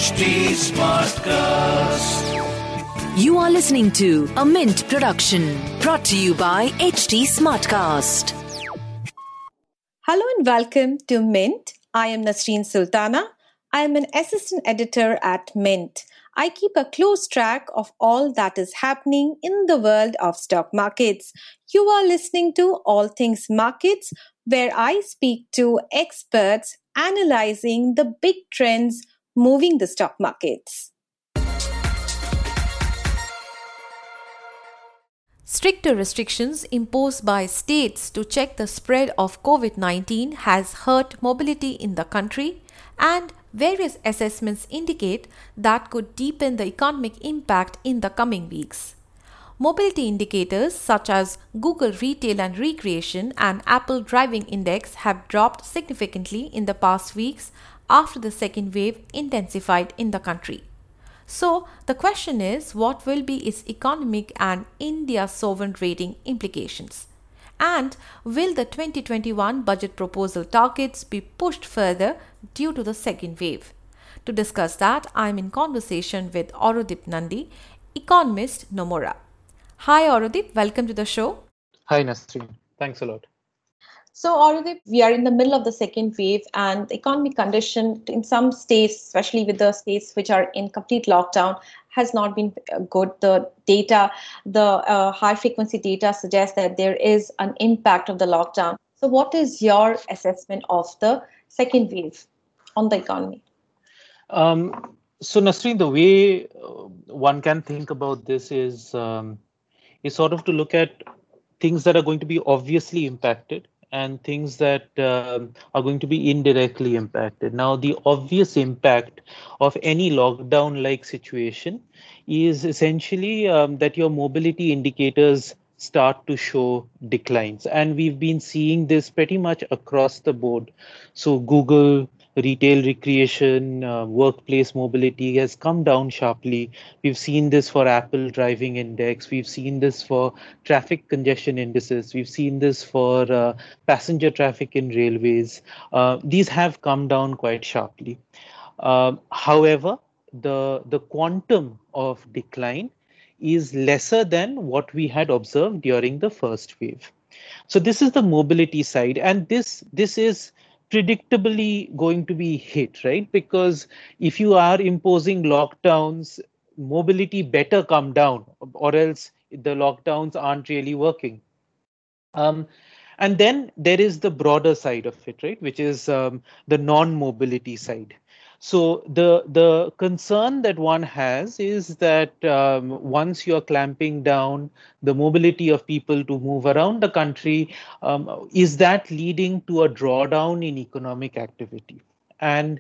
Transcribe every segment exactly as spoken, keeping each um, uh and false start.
H T Smartcast. You are listening to a Mint production brought to you by H T Smartcast. Hello and welcome to Mint. I am Nasreen Sultana. I am an assistant editor at Mint. I keep a close track of all that is happening in the world of stock markets. You are listening to All Things Markets, where I speak to experts analyzing the big trends moving the stock markets. Stricter restrictions imposed by states to check the spread of COVID nineteen has hurt mobility in the country, and various assessments indicate that could deepen the economic impact in the coming weeks. Mobility indicators such as Google Retail and Recreation and Apple Driving Index have dropped significantly in the past weeks after the second wave intensified in the country. So, the question is, what will be its economic and India's sovereign rating implications? And will the twenty twenty-one budget proposal targets be pushed further due to the second wave? To discuss that, I am in conversation with Aurodip Nandi, economist Nomura. Hi Aurodip, welcome to the show. Hi Nasreen, thanks a lot. So, Aurodip, we are in the middle of the second wave, and the economic condition in some states, especially with the states which are in complete lockdown, has not been good. The data, the uh, high frequency data suggests that there is an impact of the lockdown. So, what is your assessment of the second wave on the economy? Um, so, Nasreen, the way uh, one can think about this is um, is sort of to look at things that are going to be obviously impacted and things that um, are going to be indirectly impacted. Now, the obvious impact of any lockdown-like situation is essentially um, that your mobility indicators start to show declines. And we've been seeing this pretty much across the board. So Google, retail, recreation, uh, workplace mobility has come down sharply. We've seen this for Apple Driving Index. We've seen this for traffic congestion indices. We've seen this for uh, passenger traffic in railways. Uh, these have come down quite sharply. Um, however, the, the quantum of decline is lesser than what we had observed during the first wave. So this is the mobility side, and this this is predictably going to be hit, right? Because if you are imposing lockdowns, mobility better come down, or else the lockdowns aren't really working. Um, and then there is the broader side of it, right? Which is um, the non-mobility side. So the the concern that one has is that um, once you're clamping down the mobility of people to move around the country, um, is that leading to a drawdown in economic activity? And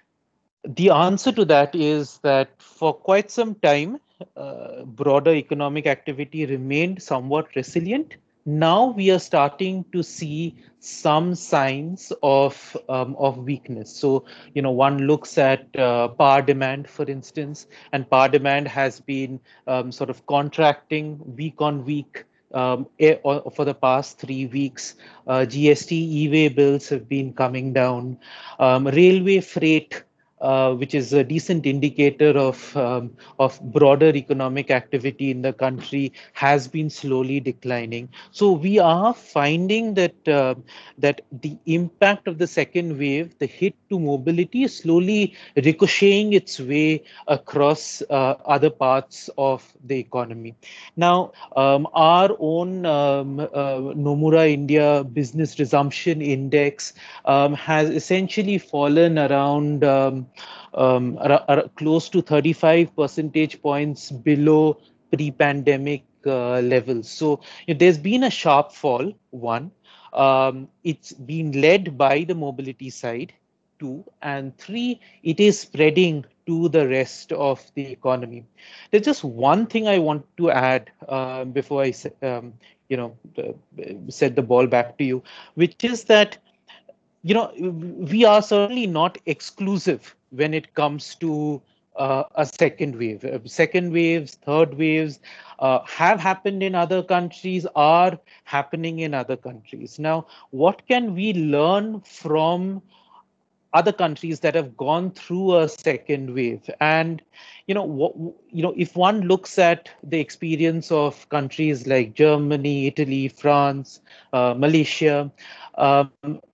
the answer to that is that for quite some time, uh, broader economic activity remained somewhat resilient. Now we are starting to see some signs of um, of weakness. So, you know, one looks at uh, power demand, for instance, and power demand has been um, sort of contracting week on week. Um, for the past three weeks, uh, G S T e-way bills have been coming down. Um, railway freight, uh, which is a decent indicator of um, of broader economic activity in the country, has been slowly declining. So we are finding that uh, that the impact of the second wave, the hit to mobility, is slowly ricocheting its way across uh, other parts of the economy. Now, um, our own um, uh, Nomura India Business Resumption Index um, has essentially fallen around um, um, ar- ar- close to thirty-five percentage points below pre-pandemic uh, levels. So you know, there's been a sharp fall, one. Um, it's been led by the mobility side, two. And three, it is spreading to the rest of the economy. There's just one thing I want to add uh, before I um, you know, uh, set the ball back to you, which is that you know, we are certainly not exclusive when it comes to uh, a second wave. Uh, Second waves, third waves uh, have happened in other countries, are happening in other countries. Now, what can we learn from other countries that have gone through a second wave. And you know, what, you know, if one looks at the experience of countries like Germany, Italy, France, uh, Malaysia, um,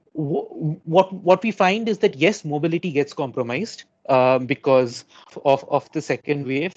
what what we find is that yes, mobility gets compromised um, because of of the second wave.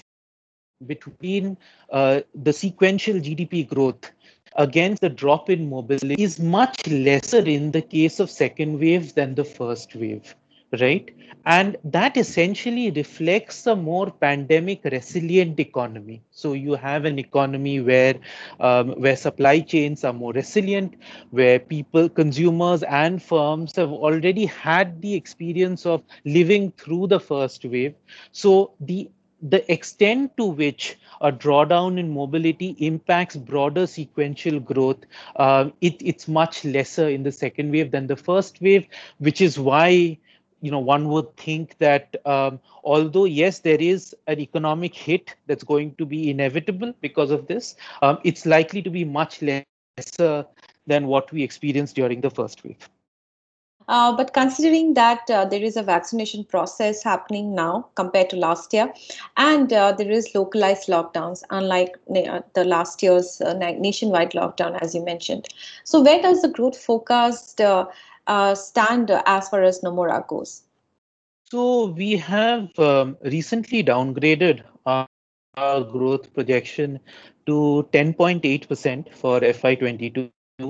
Between uh, the sequential G D P growth against the drop in mobility is much lesser in the case of second wave than the first wave, right? And that essentially reflects a more pandemic resilient economy. So you have an economy where um, where supply chains are more resilient, where people, consumers and firms have already had the experience of living through the first wave. So the the extent to which a drawdown in mobility impacts broader sequential growth, uh, it, it's much lesser in the second wave than the first wave, which is why you know one would think that um, although yes, there is an economic hit that's going to be inevitable because of this, um, it's likely to be much lesser than what we experienced during the first wave. Uh, but considering that uh, there is a vaccination process happening now compared to last year, and uh, there is localized lockdowns, unlike uh, the last year's uh, nationwide lockdown, as you mentioned. So, where does the growth forecast uh, uh, stand uh, as far as Nomura goes? So, we have um, recently downgraded our, our growth projection to ten point eight percent for F Y twenty-two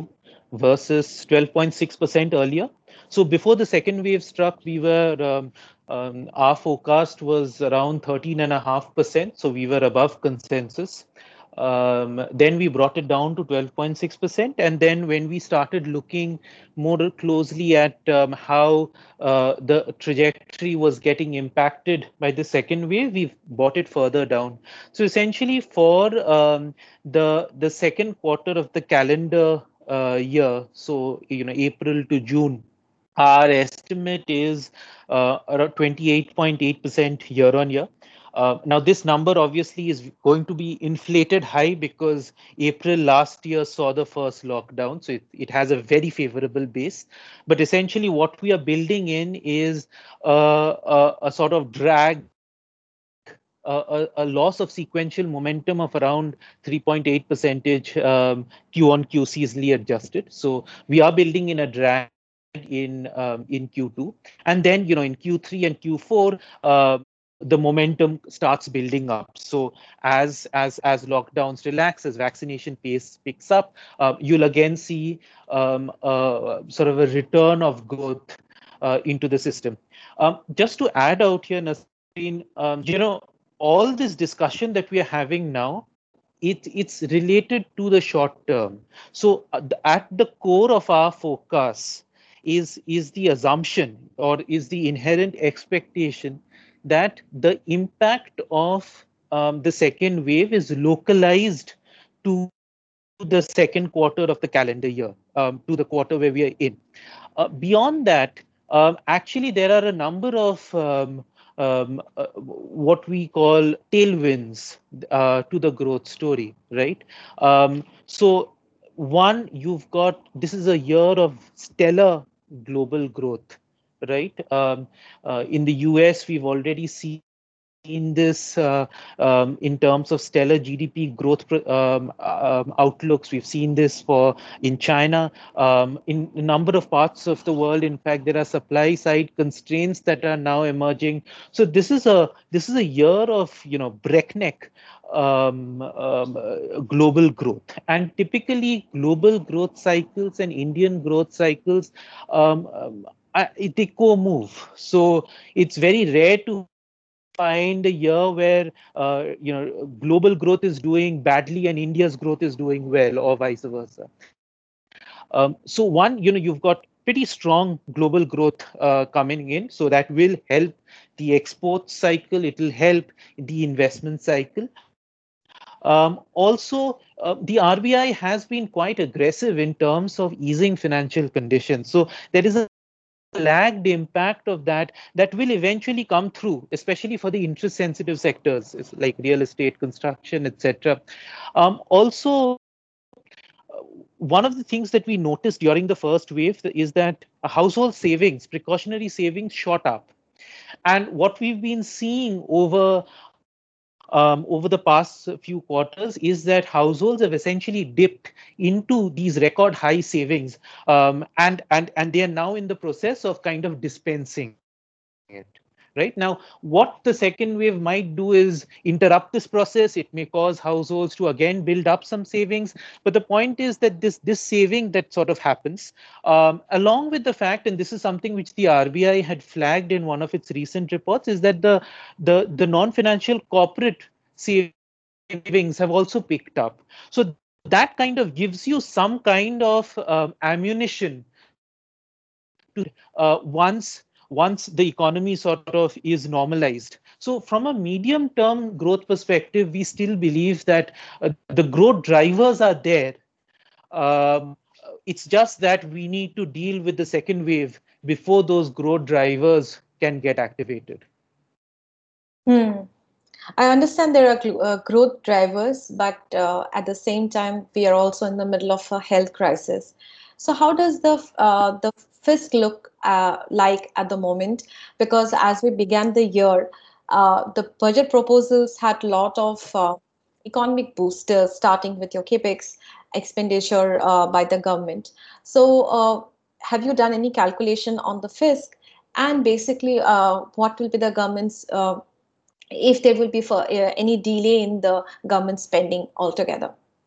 versus twelve point six percent earlier. So before the second wave struck, we were um, um, our forecast was around thirteen and a half percent. So we were above consensus. Um, then we brought it down to twelve point six percent. And then when we started looking more closely at um, how uh, the trajectory was getting impacted by the second wave, we've brought it further down. So essentially for um, the, the second quarter of the calendar uh, year, so you know April to June, our estimate is uh, around twenty-eight point eight percent year on year. Uh, now, this number obviously is going to be inflated high because April last year saw the first lockdown. So it, it has a very favorable base. But essentially, what we are building in is uh, a, a sort of drag, a, a loss of sequential momentum of around three point eight percentage um, Q on Q seasonally adjusted. So we are building in a drag in um, in Q two, and then you know in Q three and Q four uh, the momentum starts building up. So as as as lockdowns relax, as vaccination pace picks up, uh, you'll again see um, uh, sort of a return of growth uh, into the system. Um, just to add out here, Nasreen, um, you know all this discussion that we are having now, it, it's related to the short term. So uh, at the core of our focus is, is the assumption or is the inherent expectation that the impact of um, the second wave is localized to the second quarter of the calendar year, um, to the quarter where we are in. Uh, beyond that, um, actually, there are a number of um, um, uh, what we call tailwinds uh, to the growth story, right? Um, so, one, you've got this is a year of stellar global growth, right? Um, uh, in the U S, we've already seen in this uh, um, in terms of stellar G D P growth um, um, outlooks. We've seen this for in China, um, in a number of parts of the world. In fact, there are supply side constraints that are now emerging. So this is a this is a year of you know breakneck um, um, uh, global growth, and typically global growth cycles and Indian growth cycles um, um, they co-move. So it's very rare to find a year where uh, you know global growth is doing badly and India's growth is doing well, or vice versa. Um, so one, you know, you've got pretty strong global growth uh, coming in, so that will help the export cycle. It will help the investment cycle. Um, also, uh, the R B I has been quite aggressive in terms of easing financial conditions. So there is a lagged impact of that that will eventually come through, especially for the interest sensitive sectors like real estate, construction, et cetera. Um, also, one of the things that we noticed during the first wave is that household savings, precautionary savings, shot up. And what we've been seeing over um, over the past few quarters is that households have essentially dipped into these record high savings, um, and and and they are now in the process of kind of dispensing it. Right now, what the second wave might do is interrupt this process. It may cause households to again build up some savings. But the point is that this this saving that sort of happens, um, along with the fact, and this is something which the R B I had flagged in one of its recent reports, is that the the the non-financial corporate savings have also picked up. So that kind of gives you some kind of um, ammunition to uh, once once the economy sort of is normalized. So from a medium term growth perspective, we still believe that uh, the growth drivers are there. Um, it's just that we need to deal with the second wave before those growth drivers can get activated. Hmm. I understand there are gl- uh, growth drivers, but uh, at the same time, we are also in the middle of a health crisis. So, how does the f- uh, the fisc look uh, like at the moment? Because as we began the year, uh, the budget proposals had a lot of uh, economic boosters, starting with your capex expenditure uh, by the government. So, uh, have you done any calculation on the fisc? And basically, uh, what will be the government's uh, if there will be for uh, any delay in the government spending altogether?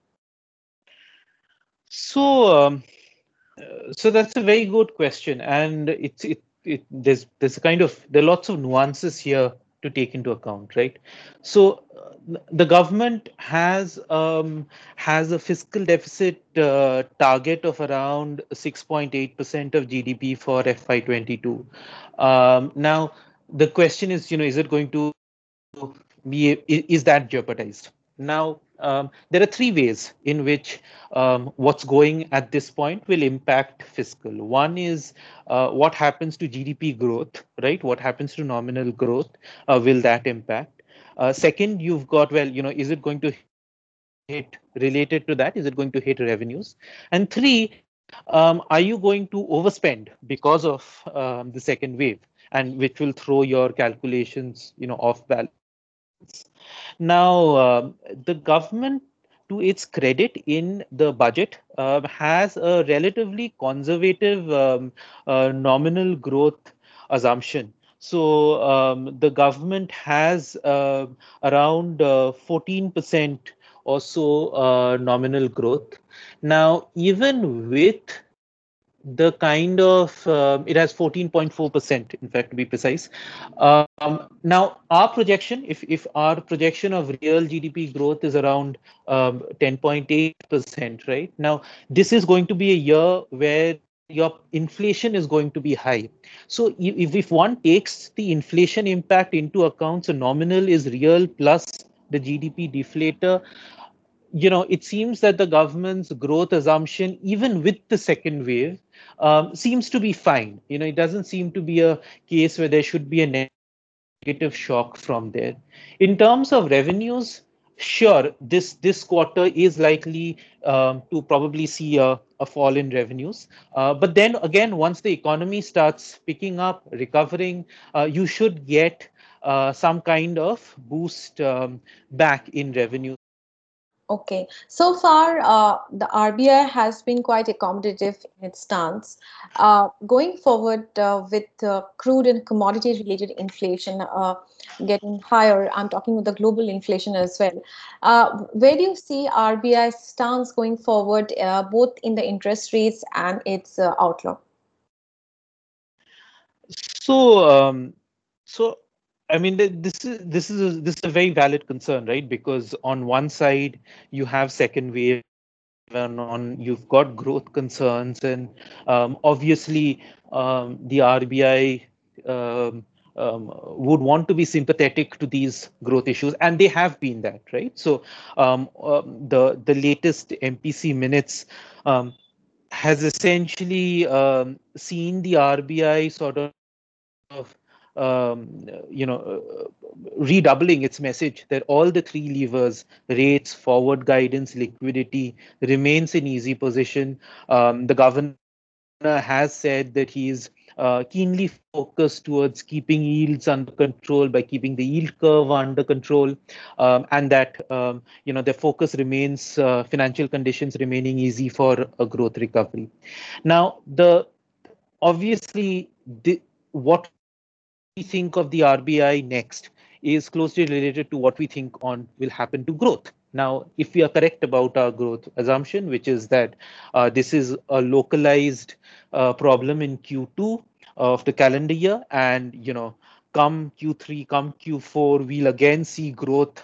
So, um, uh, so that's a very good question, and it's it, it there's there's a kind of there are lots of nuances here to take into account, right? So, uh, the government has um, has a fiscal deficit uh, target of around six point eight percent of G D P for F Y twenty-two. Um, now, the question is, you know, is it going to be is that jeopardized? Now, um, there are three ways in which um, what's going at this point will impact fiscal. One is uh, what happens to G D P growth, right? What happens to nominal growth? Uh, will that impact? Uh, second, you've got, well, you know, is it going to hit related to that? Is it going to hit revenues? And three, um, are you going to overspend because of um, the second wave, and which will throw your calculations, you know, off balance? Now, um, the government, to its credit in the budget, uh, has a relatively conservative um, uh, nominal growth assumption. So um, the government has uh, around uh, fourteen percent or so uh, nominal growth. Now, even with the kind of um, it has fourteen point four percent, in fact, to be precise. Um, now our projection, if if our projection of real GDP growth is around um, ten point eight percent, right? Now this is going to be a year where your inflation is going to be high. So if, if one takes the inflation impact into account, so nominal is real plus the G D P deflator, you know, it seems that the government's growth assumption, even with the second wave, um, seems to be fine. You know, it doesn't seem to be a case where there should be a negative shock from there. In terms of revenues, sure, this this quarter is likely um, to probably see a, a fall in revenues. Uh, but then again, once the economy starts picking up, recovering, uh, you should get uh, some kind of boost um, back in revenue. Okay, so far uh, the R B I has been quite accommodative in its stance. Uh, going forward uh, with uh, crude and commodity related inflation uh, getting higher, I'm talking with the global inflation as well. Uh, where do you see R B I's stance going forward, uh, both in the interest rates and its uh, outlook? So, um, so I mean, th- this is this is a, this is a very valid concern, right? Because on one side you have second wave, and on you've got growth concerns, and um, obviously um, the R B I um, um, would want to be sympathetic to these growth issues, and they have been that, right? So um, um, the the latest M P C minutes um, has essentially um, seen the R B I sort of um, you know, uh, redoubling its message that all the three levers, rates, forward guidance, liquidity, remains in easy position. Um, the governor has said that he is uh, keenly focused towards keeping yields under control by keeping the yield curve under control, um, and that um, you know their focus remains uh, financial conditions remaining easy for a growth recovery. Now, the obviously the, what we think of the R B I next is closely related to what we think on will happen to growth. Now, if we are correct about our growth assumption, which is that uh, this is a localized uh, problem in Q two of the calendar year, and you know, come Q three, come Q four, we'll again see growth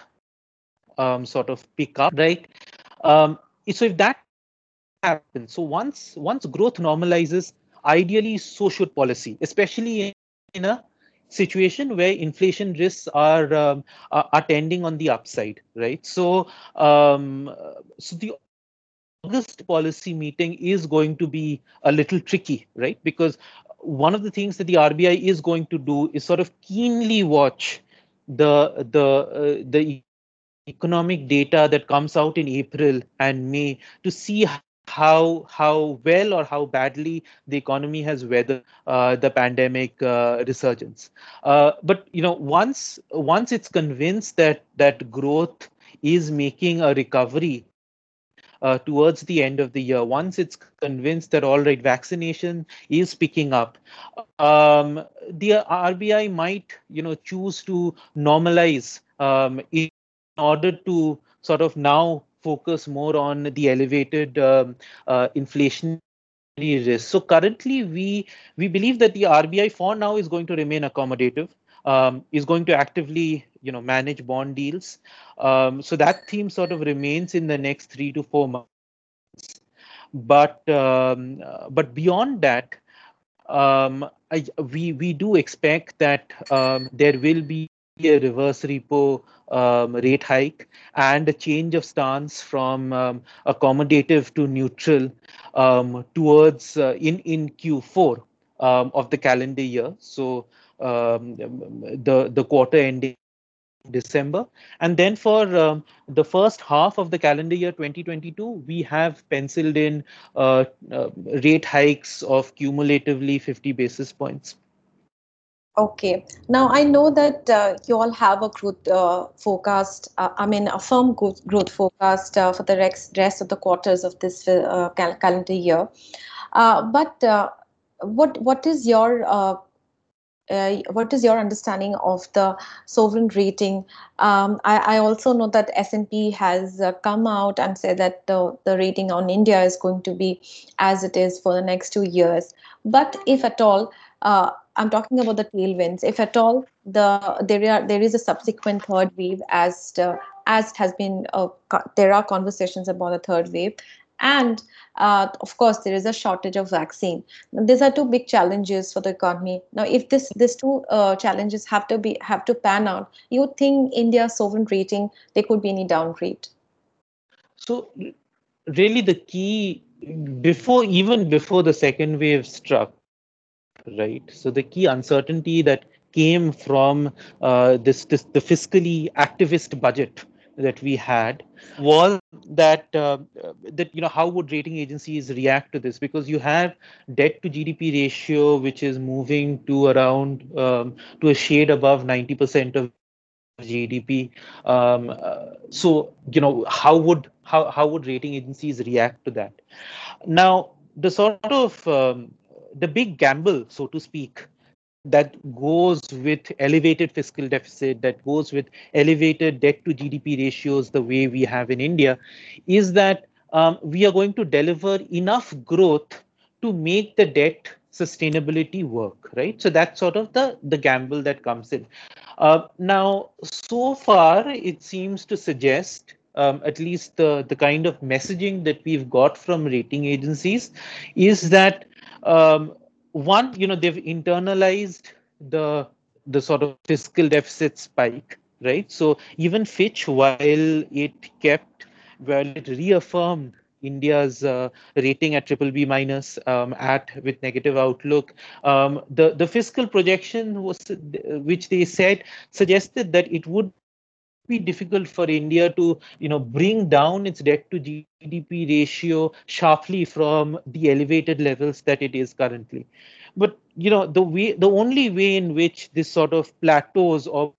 um, sort of pick up, right? Um, so if that happens, so once once growth normalizes, ideally so should policy, especially in a situation where inflation risks are um, are, are tending on the upside, right? So um, so the August policy meeting is going to be a little tricky, right? Because one of the things that the R B I is going to do is sort of keenly watch the the uh, the economic data that comes out in April and May to see how how well or how badly the economy has weathered uh, the pandemic uh, resurgence. Uh, but you know, once once it's convinced that that growth is making a recovery uh, towards the end of the year, once it's convinced that all right, vaccination is picking up, um, the R B I might you know choose to normalize um, in order to sort of now focus more on the elevated um, uh, inflation risk. So currently, we we believe that the R B I for now is going to remain accommodative, um, is going to actively you know manage bond deals. Um, so that theme sort of remains in the next three to four months. But um, uh, but beyond that, um, I, we we do expect that um, there will be a reverse repo um, rate hike and a change of stance from um, accommodative to neutral um, towards uh, in in Q four um, of the calendar year. So um, the the quarter ending December. And then for um, the first half of the calendar year twenty twenty-two, we have penciled in uh, uh, rate hikes of cumulatively fifty basis points. Okay. Now I know that uh, you all have a growth uh, forecast. Uh, I mean, a firm growth, growth forecast uh, for the rest, rest of the quarters of this uh, cal- calendar year. Uh, but uh, what what is your uh, uh, what is your understanding of the sovereign rating? Um, I, I also know that S and P has uh, come out and said that the, the rating on India is going to be as it is for the next two years. But if at all, uh, I'm talking about the tailwinds. If at all, the there are there is a subsequent third wave, as the, as it has been, uh, co- there are conversations about a third wave, and uh, of course there is a shortage of vaccine. These are two big challenges for the economy. Now, if this these two uh, challenges have to be have to pan out, you think India's sovereign rating there could be any downgrade? So really the key before even before the second wave struck, right? So the key uncertainty that came from uh, this, this the fiscally activist budget that we had was that uh, that you know how would rating agencies react to this, because you have debt to G D P ratio which is moving to around um, to a shade above ninety percent of G D P. Um, uh, so you know how would how how would rating agencies react to that? Now, the sort of um, the big gamble, so to speak, that goes with elevated fiscal deficit, that goes with elevated debt to G D P ratios, the way we have in India, is that um, we are going to deliver enough growth to make the debt sustainability work, right? So that's sort of the the gamble that comes in. Uh, now, so far, it seems to suggest, um, at least the, the kind of messaging that we've got from rating agencies, is that um, one, you know, they've internalized the the sort of fiscal deficit spike, right? So even Fitch, while it kept, while it reaffirmed India's uh, rating at triple B minus um, at with negative outlook. Um, the the fiscal projection was which they said suggested that it would be difficult for India to, you know, bring down its debt to G D P ratio sharply from the elevated levels that it is currently. But, you know, the way, the only way in which this sort of plateaus or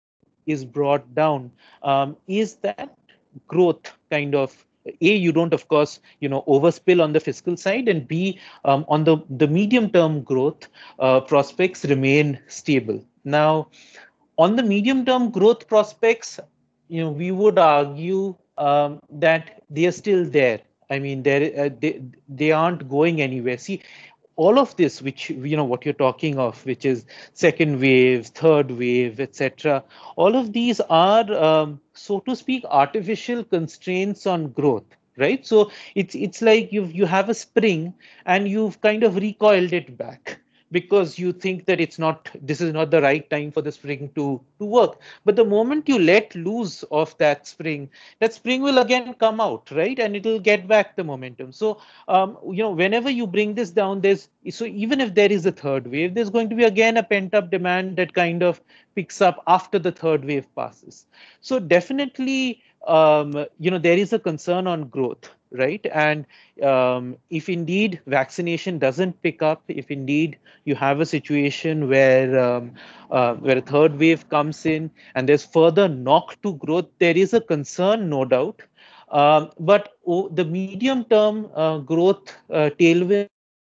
is brought down um, is that growth kind of, A, you don't, of course, you know, overspill on the fiscal side, and B, um, on the, the medium term growth uh, prospects remain stable. Now, on the medium term growth prospects, you know, we would argue um, that they are still there. I mean, uh, they they aren't going anywhere. See, all of this, which, you know, what you're talking of, which is second wave, third wave, et cetera, all of these are, um, so to speak, artificial constraints on growth. Right. So it's it's like you you have a spring and you've kind of recoiled it back, because you think that it's not, this is not the right time for the spring to, to work. But the moment you let loose of that spring, that spring will again come out, right? And it'll get back the momentum. So, um, you know, whenever you bring this down, there's, so even if there is a third wave, there's going to be again a pent up demand that kind of picks up after the third wave passes. So definitely, um, you know, there is a concern on growth. Right. And um, if indeed vaccination doesn't pick up, if indeed you have a situation where um, uh, where a third wave comes in and there's further knock to growth, there is a concern, no doubt. Um, but oh, the medium term uh, growth uh, tailwinds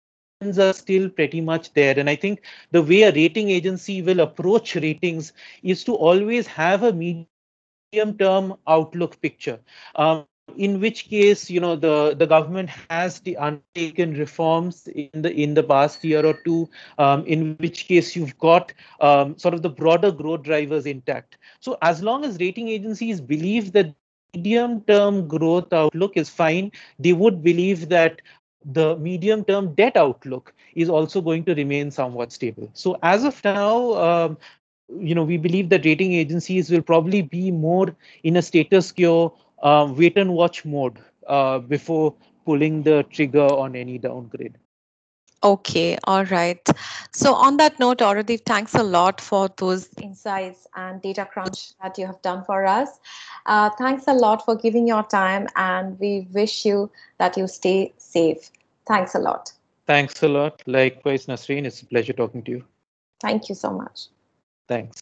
are still pretty much there. And I think the way a rating agency will approach ratings is to always have a medium term outlook picture. Um, in which case, you know, the, the government has the undertaken reforms in the in the past year or two, um, in which case you've got um, sort of the broader growth drivers intact. So as long as rating agencies believe that medium-term growth outlook is fine, they would believe that the medium-term debt outlook is also going to remain somewhat stable. So as of now, um, you know, we believe that rating agencies will probably be more in a status quo, Uh, wait and watch mode uh, before pulling the trigger on any downgrade. Okay, all right. So on that note, Auradeep, thanks a lot for those insights and data crunch that you have done for us. Uh, thanks a lot for giving your time, and we wish you that you stay safe. Thanks a lot. Thanks a lot. Likewise, Nasreen, it's a pleasure talking to you. Thank you so much. Thanks.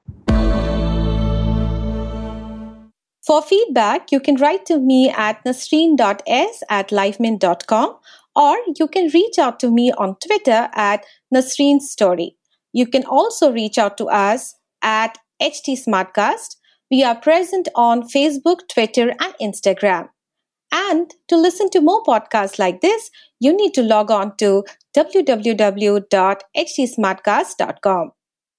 For feedback, you can write to me at nasreen dot s at livemint dot com, or you can reach out to me on Twitter at Nasreen Story. You can also reach out to us at H T Smartcast. We are present on Facebook, Twitter, and Instagram. And to listen to more podcasts like this, you need to log on to w w w dot h t smartcast dot com.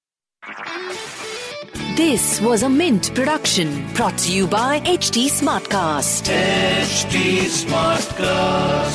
This was a Mint production brought to you by H T Smartcast. H T Smartcast.